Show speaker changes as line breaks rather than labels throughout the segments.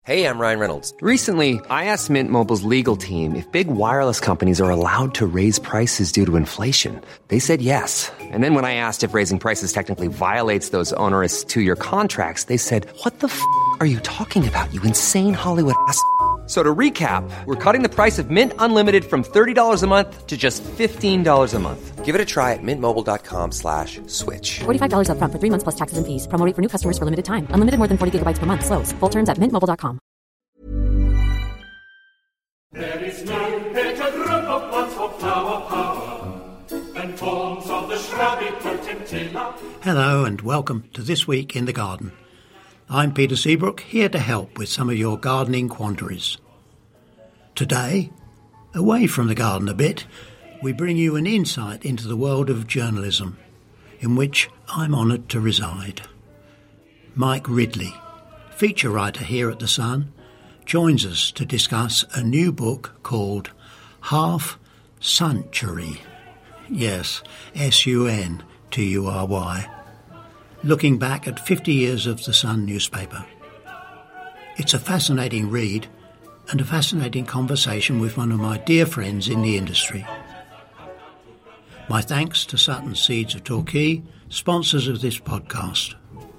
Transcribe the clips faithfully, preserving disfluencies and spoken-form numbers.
Hey, I'm Ryan Reynolds.
Recently, I asked Mint Mobile's legal team if big wireless companies are allowed to raise prices due to inflation. They said yes. And then when I asked if raising prices technically violates those onerous two-year contracts, they said, what the f*** are you talking about, you insane Hollywood ass f- So to recap, we're cutting the price of Mint Unlimited from thirty dollars a month to just fifteen dollars a month.
Give it a try at mintmobile.com slash switch.
forty-five dollars up front for three months plus taxes and fees. Promo rate for new customers for limited time. Unlimited more than forty gigabytes per month. Slows full terms at mint mobile dot com.
There is no better group of plants for flower power than forms of the shrubby potentilla.
Hello and welcome to This Week in the Garden. I'm Peter Seabrook, here to help with some of your gardening quandaries. Today, away from the garden a bit, we bring you an insight into the world of journalism, in which I'm honoured to reside. Mike Ridley, feature writer here at The Sun, joins us to discuss a new book called Half Suntury. Yes, S U N T U R Y. Looking back at fifty years of the Sun newspaper. It's a fascinating read and a fascinating conversation with one of my dear friends in the industry. My thanks to Sutton Seeds of Torquay, sponsors of this podcast.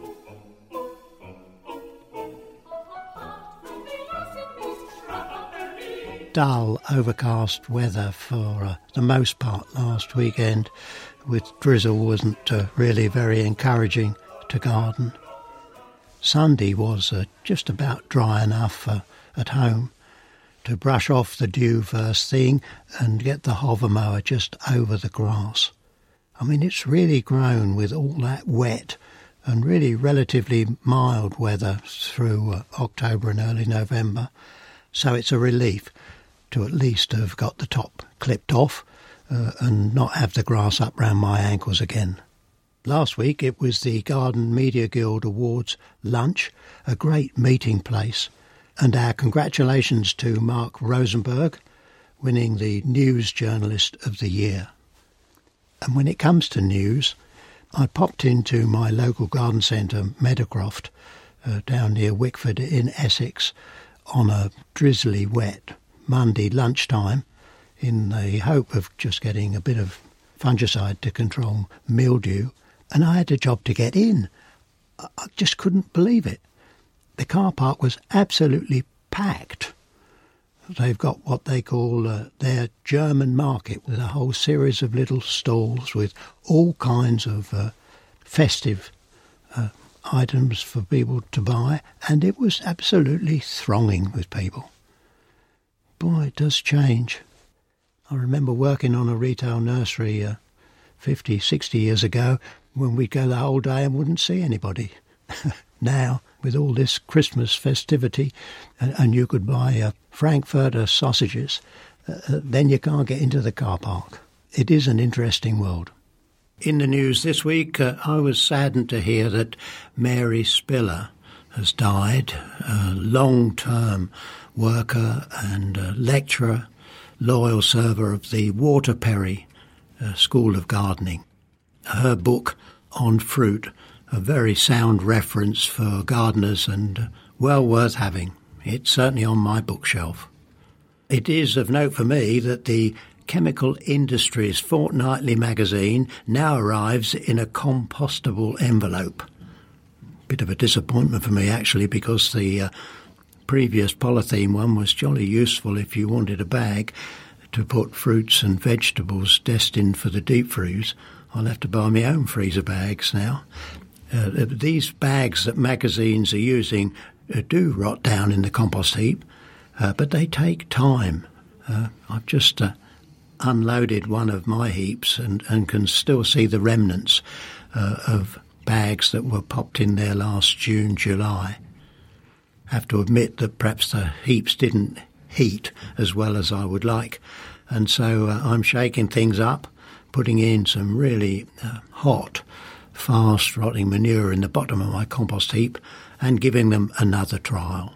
Dull, overcast weather for uh, the most part last weekend, with drizzle wasn't uh, really very encouraging to garden. Sunday was uh, just about dry enough uh, at home to brush off the dew first thing and get the hover mower just over the grass. I mean, it's really grown with all that wet and really relatively mild weather through uh, October and early November, so it's a relief to at least have got the top clipped off uh, and not have the grass up round my ankles again. Last week it was the Garden Media Guild Awards lunch, a great meeting place, and our congratulations to Mark Rosenberg, winning the News Journalist of the Year. And when it comes to news, I popped into my local garden centre, Meadowcroft, uh, down near Wickford in Essex, on a drizzly wet Monday lunchtime in the hope of just getting a bit of fungicide to control mildew, and I had a job to get in. I just couldn't believe it. The car park was absolutely packed. They've got what they call uh, their German market, with a whole series of little stalls with all kinds of uh, festive uh, items for people to buy, and it was absolutely thronging with people. Boy, it does change. I remember working on a retail nursery uh, fifty, sixty years ago when we'd go the whole day and wouldn't see anybody. Now, with all this Christmas festivity, and, and you could buy uh, Frankfurter sausages, uh, then you can't get into the car park. It is an interesting world. In the news this week, uh, I was saddened to hear that Mary Spiller has died, a long-term worker and uh, lecturer, loyal server of the Waterperry uh, School of Gardening. Her book on fruit, a very sound reference for gardeners and uh, well worth having. It's certainly on my bookshelf. It is of note for me that the Chemical Industries Fortnightly magazine now arrives in a compostable envelope. Bit of a disappointment for me, actually, because the uh, previous polythene one was jolly useful if you wanted a bag to put fruits and vegetables destined for the deep freeze. I'll have to buy my own freezer bags now. Uh, these bags that magazines are using uh, do rot down in the compost heap, uh, but they take time. Uh, I've just uh, unloaded one of my heaps and, and can still see the remnants uh, of bags that were popped in there last June, July. Have to admit that perhaps the heaps didn't heat as well as I would like, and so uh, I'm shaking things up, putting in some really uh, hot, fast-rotting manure in the bottom of my compost heap and giving them another trial.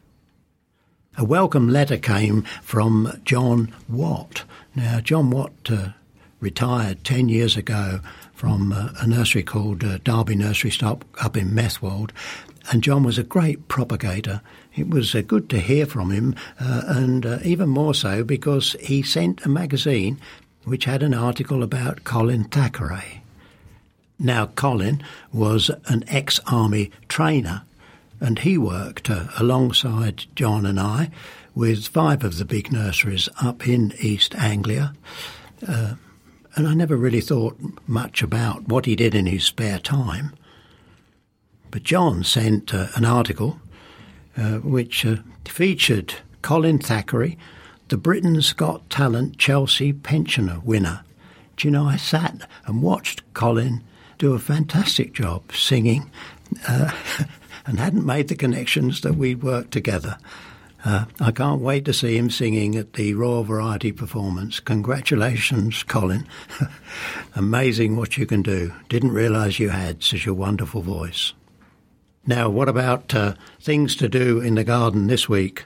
A welcome letter came from John Watt. Now, John Watt uh, retired ten years ago from uh, a nursery called uh, Derby Nursery Stop up in Methwold, and John was a great propagator It was uh, good to hear from him, uh, and uh, even more so because he sent a magazine which had an article about Colin Thackeray. Now, Colin was an ex-army trainer, and he worked uh, alongside John and I with five of the big nurseries up in East Anglia. Uh, and I never really thought much about what he did in his spare time. But John sent uh, an article uh, which uh, featured Colin Thackeray, the Britain's Got Talent Chelsea pensioner winner. Do you know, I sat and watched Colin do a fantastic job singing uh, and hadn't made the connections that we'd worked together. Uh, I can't wait to see him singing at the Royal Variety performance. Congratulations, Colin. Amazing what you can do. Didn't realise you had such a wonderful voice. Now, what about uh, things to do in the garden this week?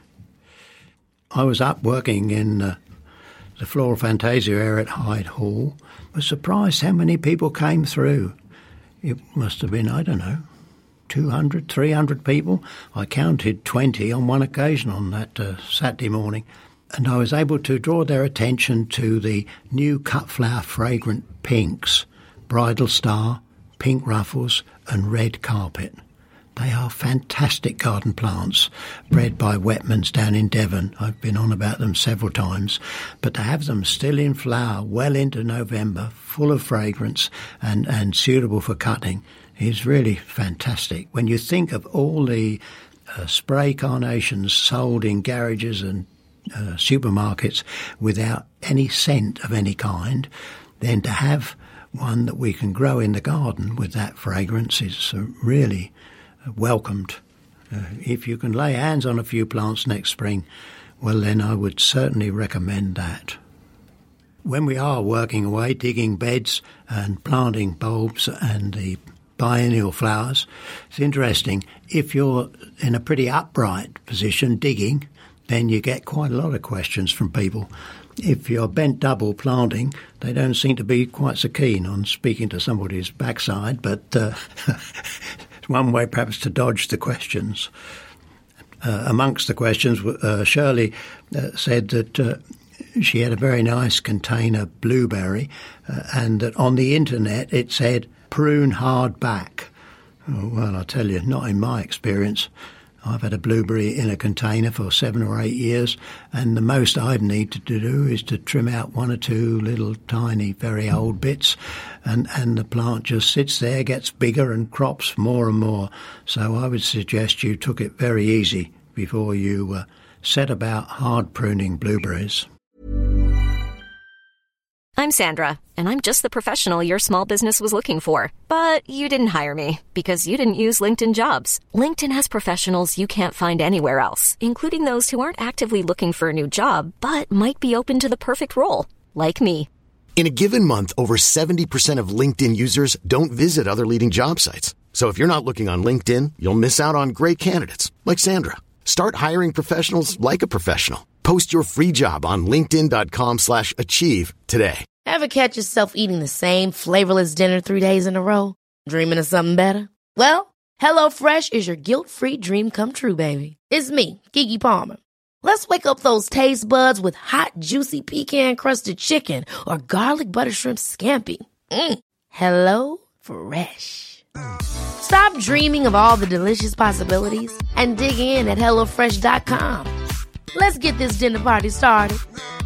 I was up working in uh, the Floral Fantasia area at Hyde Hall. I was surprised how many people came through. It must have been, I don't know, two hundred, three hundred people. I counted twenty on one occasion on that uh, Saturday morning. And I was able to draw their attention to the new cut flower fragrant pinks, Bridal Star, Pink Ruffles and Red Carpet. They are fantastic garden plants, bred by Wetmans down in Devon. I've been on about them several times. But to have them still in flower well into November, full of fragrance and, and suitable for cutting, is really fantastic. When you think of all the uh, spray carnations sold in garages and uh, supermarkets without any scent of any kind, then to have one that we can grow in the garden with that fragrance is uh, really welcomed. Uh, if you can lay hands on a few plants next spring, well then I would certainly recommend that. When we are working away, digging beds and planting bulbs and the biennial flowers, it's interesting. If you're in a pretty upright position digging, then you get quite a lot of questions from people. If you're bent double planting, they don't seem to be quite so keen on speaking to somebody's backside, but uh, one way perhaps to dodge the questions. Uh, amongst the questions, uh, Shirley uh, said that uh, she had a very nice container blueberry uh, and that on the internet it said prune hard back. Oh, well, I tell you, not in my experience. I've had a blueberry in a container for seven or eight years, and the most I've needed to do is to trim out one or two little tiny, very old bits, and, and the plant just sits there, gets bigger and crops more and more. So I would suggest you took it very easy before you uh, set about hard pruning blueberries.
I'm Sandra, and I'm just the professional your small business was looking for. But you didn't hire me because you didn't use LinkedIn Jobs. LinkedIn has professionals you can't find anywhere else, including those who aren't actively looking for a new job, but might be open to the perfect role, like me.
In a given month, over seventy percent of LinkedIn users don't visit other leading job sites. So if you're not looking on LinkedIn, you'll miss out on great candidates, like Sandra. Start hiring professionals like a professional. Post your free job on linkedin.com slash achieve today.
Ever catch yourself eating the same flavorless dinner three days in a row? Dreaming of something better? Well, HelloFresh is your guilt-free dream come true, baby. It's me, Keke Palmer. Let's wake up those taste buds with hot, juicy pecan-crusted chicken or garlic butter shrimp scampi. Mm. Hello Fresh. Stop dreaming of all the delicious possibilities and dig in at hello fresh dot com. Let's get this dinner party started.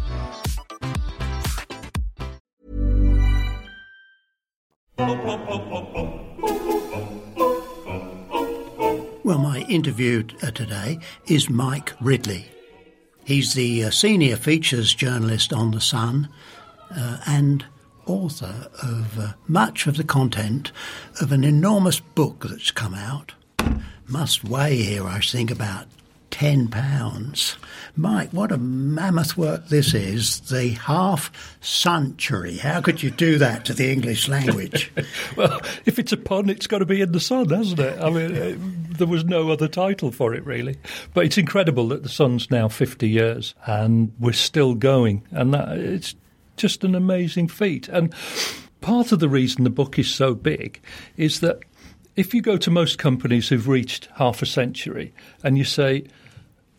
Well, my interview uh, today is Mike Ridley. He's the uh, senior features journalist on The Sun uh, and author of uh, much of the content of an enormous book that's come out. Must weigh here, I think, about ten pounds. Mike, what a mammoth work this is. The half-century. How could you do that to the English language?
Well, if it's a pun, it's got to be in The Sun, hasn't it? I mean, it, there was no other title for it, really. But it's incredible that The Sun's now fifty years and we're still going. And that, it's just an amazing feat. And part of the reason the book is so big is that if you go to most companies who've reached half a century and you say,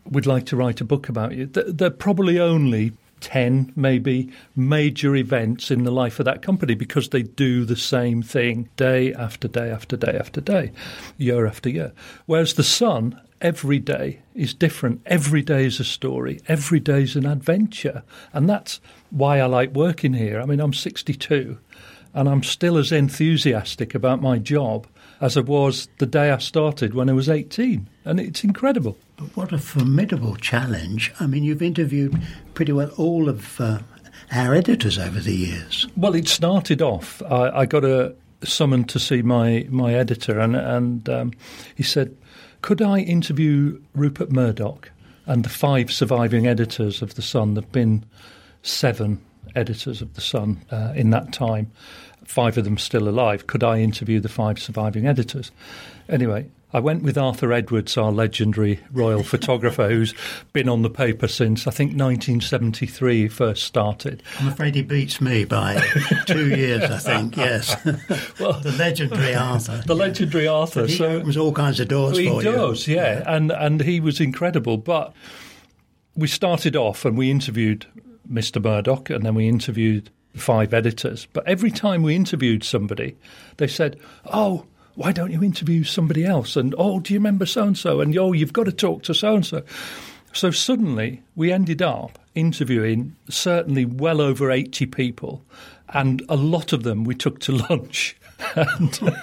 we'd like to write a book about you. There are probably only ten, maybe, major events in the life of that company because they do the same thing day after day after day after day, year after year. Whereas The Sun, every day is different. Every day is a story. Every day is an adventure. And that's why I like working here. I mean, I'm sixty-two and I'm still as enthusiastic about my job as I was the day I started when I was eighteen. And it's incredible.
But what a formidable challenge. I mean, you've interviewed pretty well all of uh, our editors over the years.
Well, it started off, I, I got a summoned to see my, my editor, and, and um, he said, could I interview Rupert Murdoch and the five surviving editors of The Sun? There have been seven editors of The Sun uh, in that time, five of them still alive. Could I interview the five surviving editors? Anyway, I went with Arthur Edwards, our legendary royal photographer, who's been on the paper since, I think, nineteen seventy-three he first started.
I'm afraid he beats me by two years, I think, yes. Well, the legendary Arthur.
The legendary Arthur.
But he
so
opens all kinds of doors
he
for you.
He does, yeah, yeah. And, and he was incredible. But we started off and we interviewed Mister Murdoch, and then we interviewed five editors. But every time we interviewed somebody, they said, oh, why don't you interview somebody else? And, oh, do you remember so-and-so? And, oh, you've got to talk to so-and-so. So suddenly we ended up interviewing certainly well over eighty people, and a lot of them we took to lunch. and,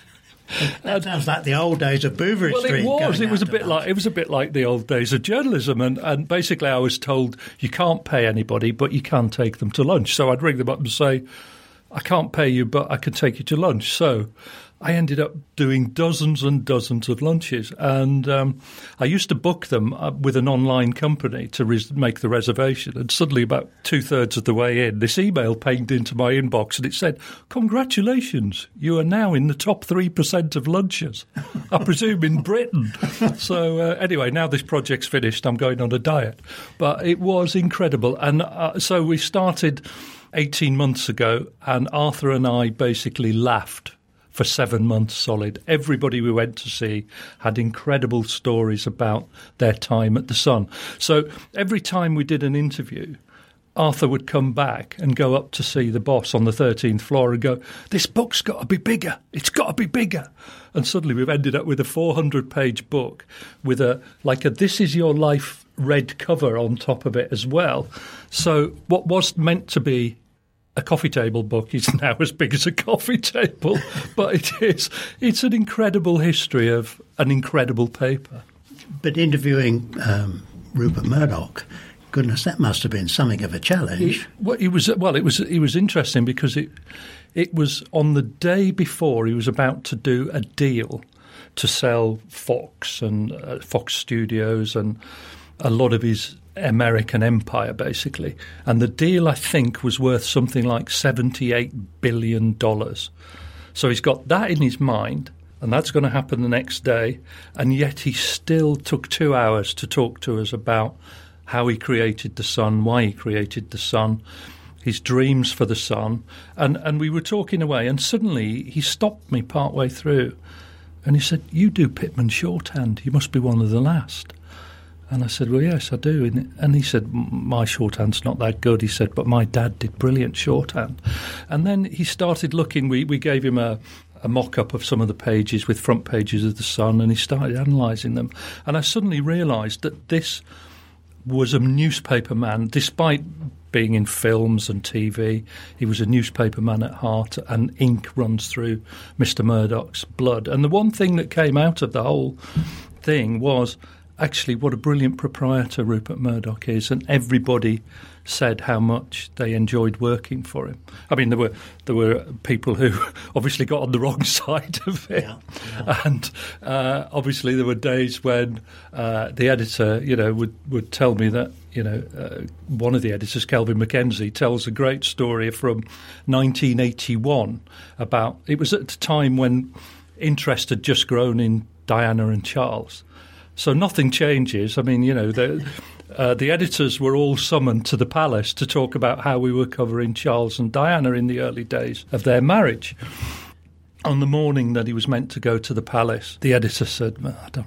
That sounds like the old days of Bouverie
well,
Street.
Well, it was. It was a bit
lunch.
like it was a bit like the old days of journalism, and, and basically I was told you can't pay anybody, but you can take them to lunch. So I'd ring them up and say, I can't pay you, but I can take you to lunch. So I ended up doing dozens and dozens of lunches, and um, I used to book them uh, with an online company to res- make the reservation. And suddenly, about two-thirds of the way in, this email pinged into my inbox, and it said, congratulations, you are now in the top three percent of lunches, I presume in Britain. So uh, anyway, now this project's finished, I'm going on a diet. But it was incredible. And uh, so we started eighteen months ago, and Arthur and I basically laughed for seven months solid. Everybody we went to see had incredible stories about their time at The Sun. So every time we did an interview, Arthur would come back and go up to see the boss on the thirteenth floor and go, this book's got to be bigger. It's got to be bigger. And suddenly we've ended up with a four hundred page book with a like a This Is Your Life red cover on top of it as well. So what was meant to be a coffee table book is now as big as a coffee table, but it is. It's an incredible history of an incredible paper.
But interviewing um, Rupert Murdoch, goodness, that must have been something of a challenge.
It, well, it was. Well, it was. It was interesting because it it was on the day before he was about to do a deal to sell Fox and uh, Fox Studios and a lot of his American empire, basically. And the deal, I think, was worth something like seventy-eight billion dollars. So he's got that in his mind, and that's going to happen the next day. And yet he still took two hours to talk to us about how he created The Sun, why he created The Sun, his dreams for The Sun. And, and we were talking away, and suddenly he stopped me partway through. And he said, you do Pitman shorthand. You must be one of the last. And I said, well, yes, I do. And he said, my shorthand's not that good. He said, but my dad did brilliant shorthand. And then he started looking. We, we gave him a, a mock-up of some of the pages with front pages of The Sun, and he started analysing them. And I suddenly realised that this was a newspaper man. Despite being in films and T V, he was a newspaper man at heart, and ink runs through Mister Murdoch's blood. And the one thing that came out of the whole thing was actually what a brilliant proprietor Rupert Murdoch is, and everybody said how much they enjoyed working for him. I mean, there were there were people who obviously got on the wrong side of it,
yeah, yeah.
and uh, obviously there were days when uh, the editor, you know, would, would tell me that, you know, uh, one of the editors, Kelvin Mackenzie, tells a great story from nineteen eighty-one about, it was at the time when interest had just grown in Diana and Charles. So nothing changes. I mean, you know, the, uh, the editors were all summoned to the palace to talk about how we were covering Charles and Diana in the early days of their marriage. On the morning that he was meant to go to the palace, the editor said, well, I don't really want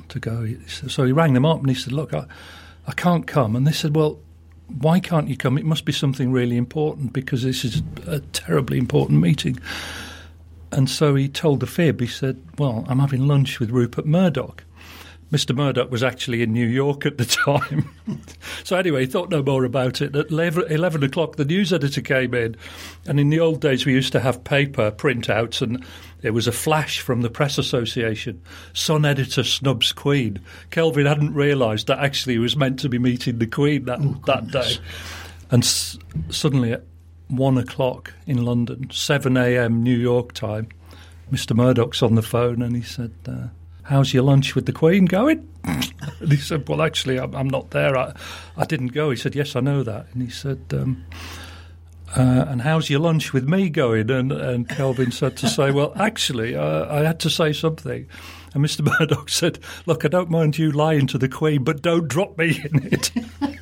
to go. He said, so he rang them up and he said, look, I, I can't come. And they said, well, why can't you come? It must be something really important because this is a terribly important meeting. And so he told the fib. He said, well, I'm having lunch with Rupert Murdoch. Mister Murdoch was actually in New York at the time. So anyway, he thought no more about it. At eleven o'clock, the news editor came in. And in the old days, we used to have paper printouts, and there was a flash from the Press Association. Sun editor snubs Queen. Kelvin hadn't realised that actually he was meant to be meeting the Queen that, oh, that day. And s- suddenly at one o'clock in London, seven a.m. New York time, Mister Murdoch's on the phone and he said... Uh, how's your lunch with the Queen going? And he said, well, actually, I'm, I'm not there. I, I didn't go. He said, yes, I know that. And he said, um, uh, and how's your lunch with me going? And, and Kelvin said to say, well, actually, uh, I had to say something. And Mister Murdoch said, look, I don't mind you lying to the Queen, but don't drop me in it.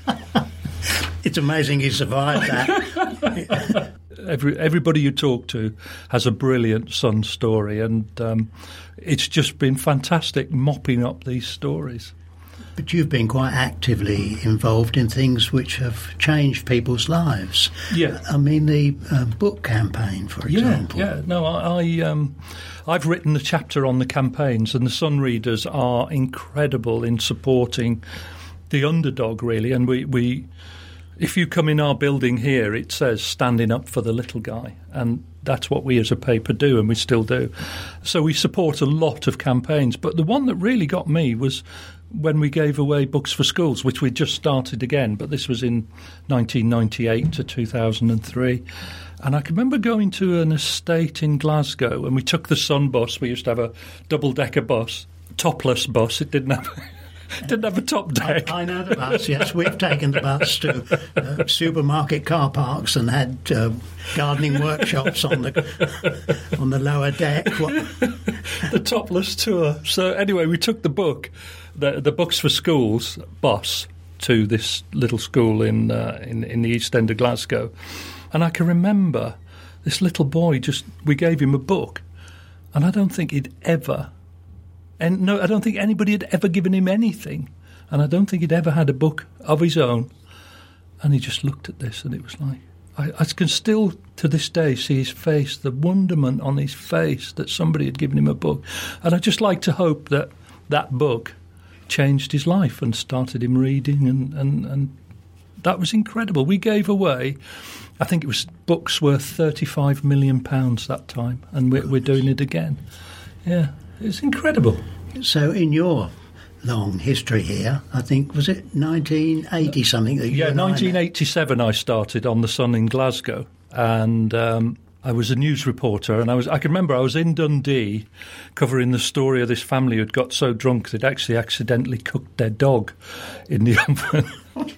It's amazing he survived that.
Every, everybody you talk to has a brilliant Sun story, and um, it's just been fantastic mopping up these stories.
But you've been quite actively involved in things which have changed people's lives.
Yeah.
I mean, the uh, book campaign, for example.
Yeah, yeah. No, I, I, um, I've written a chapter on the campaigns, and the Sun readers are incredible in supporting the underdog, really, and we... we if you come in our building here, it says standing up for the little guy, and that's what we as a paper do, and we still do. So we support a lot of campaigns, but the one that really got me was when we gave away books for schools, which we just started again, but this was in nineteen ninety-eight to two thousand three. And I can remember going to an estate in Glasgow, and we took the Sun bus. We used to have a double-decker bus, topless bus. It didn't have... Didn't have a top deck.
I, I know the bus, yes. We've taken the bus to uh, supermarket car parks and had uh, gardening workshops on the on the lower deck. What?
The topless tour. So anyway, we took the book, the, the Books for Schools bus, to this little school in, uh, in in the East End of Glasgow. And I can remember this little boy, just we gave him a book, and I don't think he'd ever... And no, I don't think anybody had ever given him anything. And I don't think he'd ever had a book of his own. And he just looked at this, and it was like... I, I can still, to this day, see his face, the wonderment on his face that somebody had given him a book. And I just like to hope that that book changed his life and started him reading, and, and, and that was incredible. We gave away, I think it was books worth thirty-five million pounds that time, and we're, we're doing it again. Yeah. It's incredible.
So in your long history here, I think, was it nineteen eighty something? That you
yeah,
and
nineteen eighty-seven
I,
I started on the Sun in Glasgow, and um, I was a news reporter, and I was I can remember I was in Dundee covering the story of this family who'd got so drunk they'd actually accidentally cooked their dog in the oven.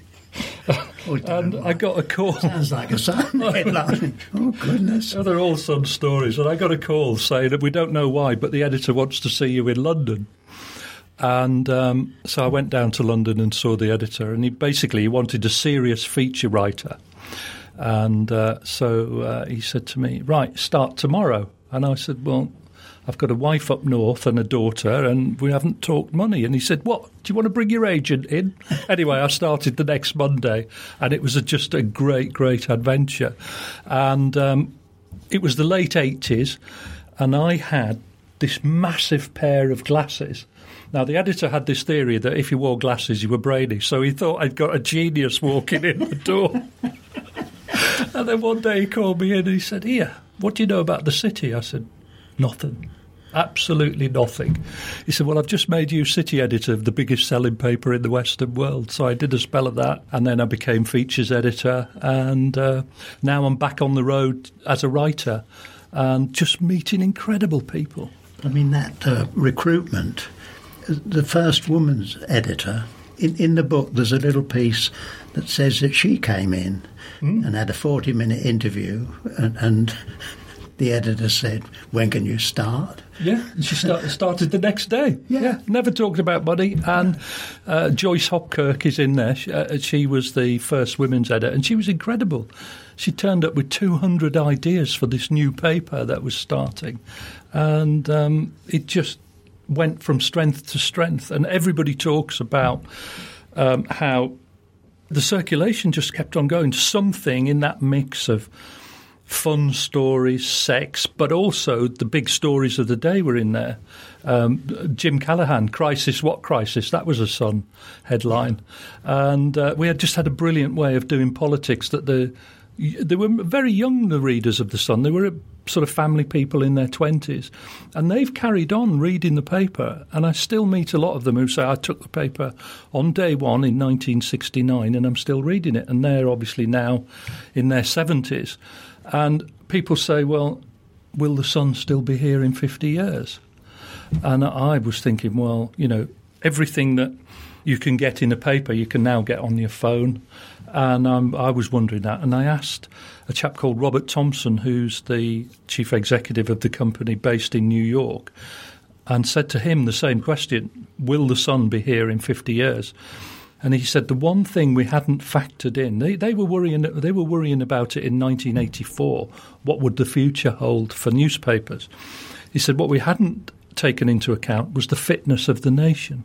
Oh,
and I got a call.
Sounds like a Sun headline. Oh, goodness.
Oh, they're all Sun stories. And I got a call saying that we don't know why, but the editor wants to see you in London. And um, so I went down to London and saw the editor, and he basically he wanted a serious feature writer. And uh, so uh, he said to me, right, start tomorrow. And I said, well, I've got a wife up north and a daughter, and we haven't talked money. And he said, what, do you want to bring your agent in? Anyway, I started the next Monday, and it was a, just a great, great adventure. And um, it was the late eighties, and I had this massive pair of glasses. Now, the editor had this theory that if you wore glasses, you were brainy, so he thought I'd got a genius walking in the door. And then one day he called me in and he said, here, what do you know about the city? I said, nothing. Absolutely nothing. He said, well, I've just made you city editor of the biggest selling paper in the Western world. So I did a spell of that, and then I became features editor, and uh, now I'm back on the road as a writer and just meeting incredible people.
I mean, that uh, recruitment, the first woman's editor, in, in the book there's a little piece that says that she came in mm. and had a forty-minute interview, and... and the editor said, when can you start?
Yeah, she start, started the next day. Yeah. yeah, never talked about money. And uh, Joyce Hopkirk is in there. She, uh, she was the first women's editor, and she was incredible. She turned up with two hundred ideas for this new paper that was starting. And um, it just went from strength to strength. And everybody talks about um, how the circulation just kept on going. Something in that mix of fun stories, sex, but also the big stories of the day were in there. Um, Jim Callaghan, Crisis, What Crisis? That was a Sun headline. And uh, we had just had a brilliant way of doing politics that the they were very young, the readers of The Sun. They were sort of family people in their twenties. And they've carried on reading the paper. And I still meet a lot of them who say, I took the paper on day one in nineteen sixty-nine and I'm still reading it. And they're obviously now in their seventies. And people say, well, will The Sun still be here in fifty years? And I was thinking, well, you know, everything that you can get in a paper, you can now get on your phone. And um, I was wondering that. And I asked a chap called Robert Thompson, who's the chief executive of the company based in New York, and said to him the same question, will The Sun be here in fifty years? And he said the one thing we hadn't factored in, they, they were worrying they were worrying about it in nineteen eighty-four, what would the future hold for newspapers? He said what we hadn't taken into account was the fitness of the nation.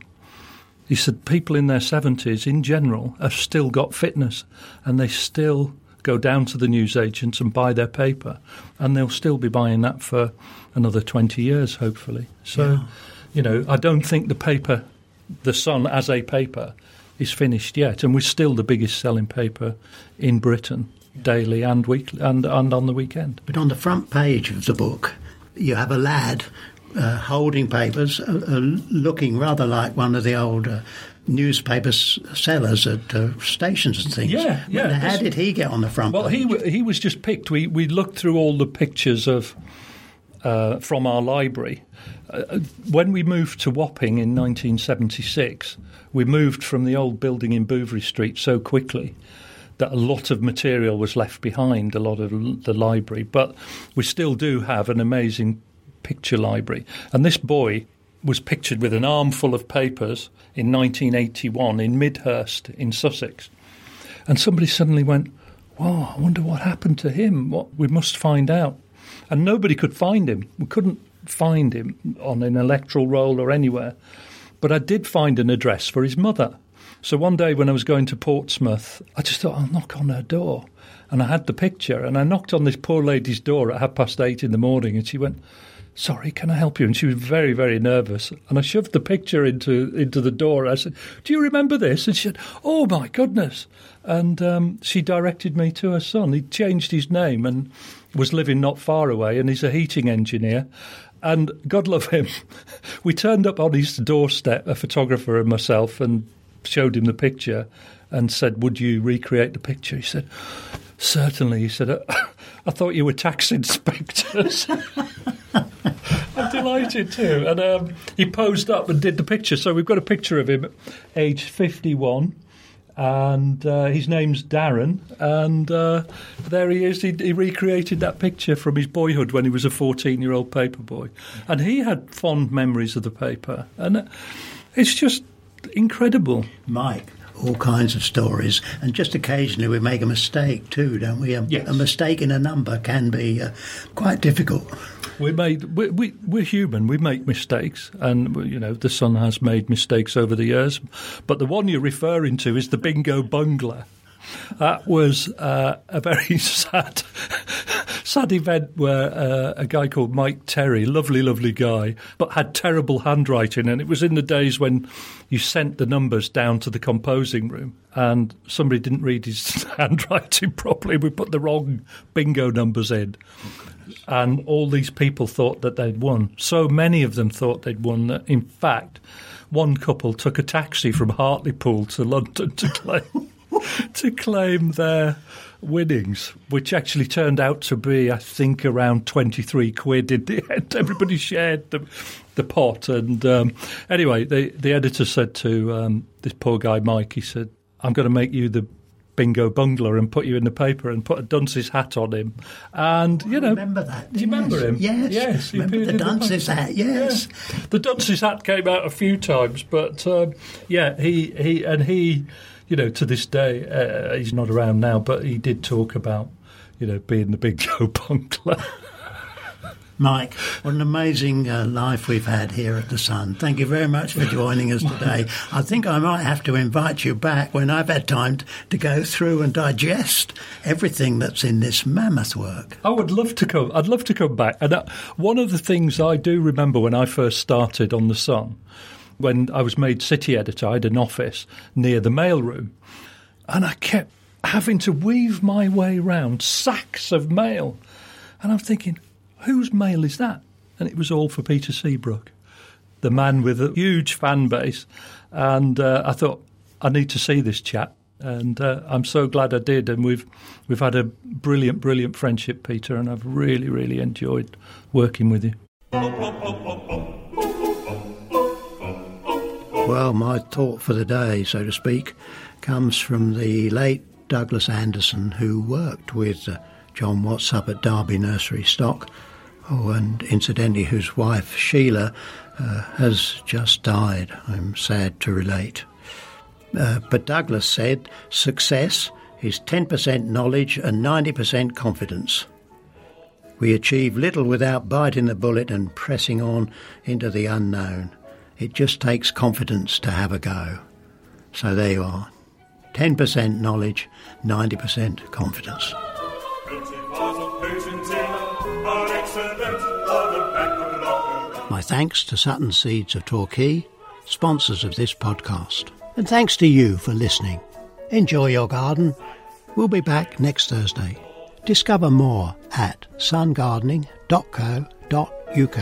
He said people in their seventies, in general, have still got fitness, and they still go down to the newsagents and buy their paper, and they'll still be buying that for another twenty years, hopefully. So, yeah. you know, I don't think the paper, The Sun as a paper, is finished yet, and we're still the biggest selling paper in Britain, daily and weekly, and, and on the weekend.
But on the front page of the book, you have a lad uh, holding papers, uh, uh, looking rather like one of the old uh, newspaper sellers at uh, stations and things.
Yeah, yeah.
How this, did he get on the front
well,
page?
Well, he he was just picked. We we looked through all the pictures of uh, from our library. Uh, when we moved to Wapping in nineteen seventy-six, we moved from the old building in Bouverie Street so quickly that a lot of material was left behind, a lot of the library. But we still do have an amazing picture library. And this boy was pictured with an armful of papers in nineteen eighty-one in Midhurst in Sussex. And somebody suddenly went, wow, I wonder what happened to him. What we must find out. And nobody could find him. We couldn't find him on an electoral roll or anywhere. But I did find an address for his mother. So one day when I was going to Portsmouth, I just thought, I'll knock on her door. And I had the picture, and I knocked on this poor lady's door at half past eight in the morning, and she went, sorry, can I help you? And she was very, very nervous. And I shoved the picture into into the door. I said, do you remember this? And she said, oh, my goodness. And um, she directed me to her son. He changed his name and was living not far away, and he's a heating engineer. And God love him, we turned up on his doorstep, a photographer and myself, and showed him the picture and said, would you recreate the picture? He said, certainly. He said, I thought you were tax inspectors. I'm delighted too. And um, he posed up and did the picture. So we've got a picture of him at age fifty-one. And uh, his name's Darren, and uh, there he is. He, he recreated that picture from his boyhood when he was a fourteen-year-old paper boy. And he had fond memories of the paper. And uh, it's just incredible.
Mike, all kinds of stories. And just occasionally we make a mistake too, don't we? A,
yes.
a mistake in a number can be uh, quite difficult.
We made we, we we're human. We make mistakes, and you know the Sun has made mistakes over the years. But the one you're referring to is the Bingo Bungler. That was uh, a very sad, sad event where uh, a guy called Mike Terry, lovely, lovely guy, but had terrible handwriting, and it was in the days when you sent the numbers down to the composing room, and somebody didn't read his handwriting properly. We put the wrong bingo numbers in. And all these people thought that they'd won. So many of them thought they'd won that, in fact, one couple took a taxi from Hartlepool to London to claim to claim their winnings, which actually turned out to be, I think, around twenty-three quid in the end. Everybody shared the, the pot. And um, anyway, the, the editor said to um, this poor guy, Mike, he said, I'm going to make you the Bingo Bungler and put you in the paper and put a dunce's hat on him. And, you know...
I remember that.
Do you
yes.
remember him?
Yes.
Yes.
Remember the dunce's the hat, yes.
Yeah. The dunce's hat came out a few times, but, um, yeah, he, he... And he, you know, to this day, uh, he's not around now, but he did talk about, you know, being the Bingo Bungler.
Mike, what an amazing uh, life we've had here at The Sun. Thank you very much for joining us today. I think I might have to invite you back when I've had time to go through and digest everything that's in this mammoth work.
I would love to come. I'd love to come back. And uh, one of the things I do remember when I first started on The Sun, when I was made city editor, I had an office near the mailroom, and I kept having to weave my way round sacks of mail. And I'm thinking, whose mail is that? And it was all for Peter Seabrook, the man with a huge fan base. And uh, I thought, I need to see this chap. And uh, I'm so glad I did. And we've we've had a brilliant, brilliant friendship, Peter, and I've really, really enjoyed working with you.
Well, my thought for the day, so to speak, comes from the late Douglas Anderson, who worked with uh, John Watts up at Derby Nursery Stock. Oh, and incidentally, whose wife, Sheila, uh, has just died, I'm sad to relate. Uh, but Douglas said, success is ten percent knowledge and ninety percent confidence. We achieve little without biting the bullet and pressing on into the unknown. It just takes confidence to have a go. So there you are. ten percent knowledge, ninety percent confidence. My thanks to Sutton Seeds of Torquay, sponsors of this podcast. And thanks to you for listening. Enjoy your garden. We'll be back next Thursday. Discover more at sun gardening dot co dot uk.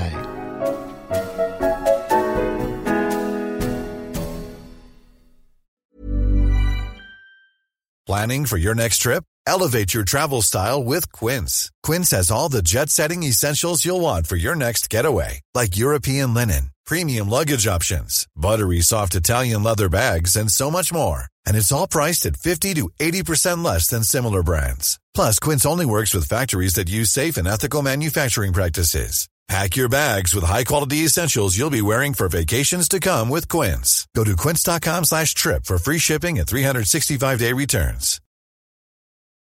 Planning for your next trip? Elevate your travel style with Quince. Quince has all the jet-setting essentials you'll want for your next getaway, like European linen, premium luggage options, buttery soft Italian leather bags, and so much more. And it's all priced at fifty to eighty percent less than similar brands. Plus, Quince only works with factories that use safe and ethical manufacturing practices. Pack your bags with high-quality essentials you'll be wearing for vacations to come with Quince. Go to quince dot com slash trip for free shipping and three sixty-five day returns.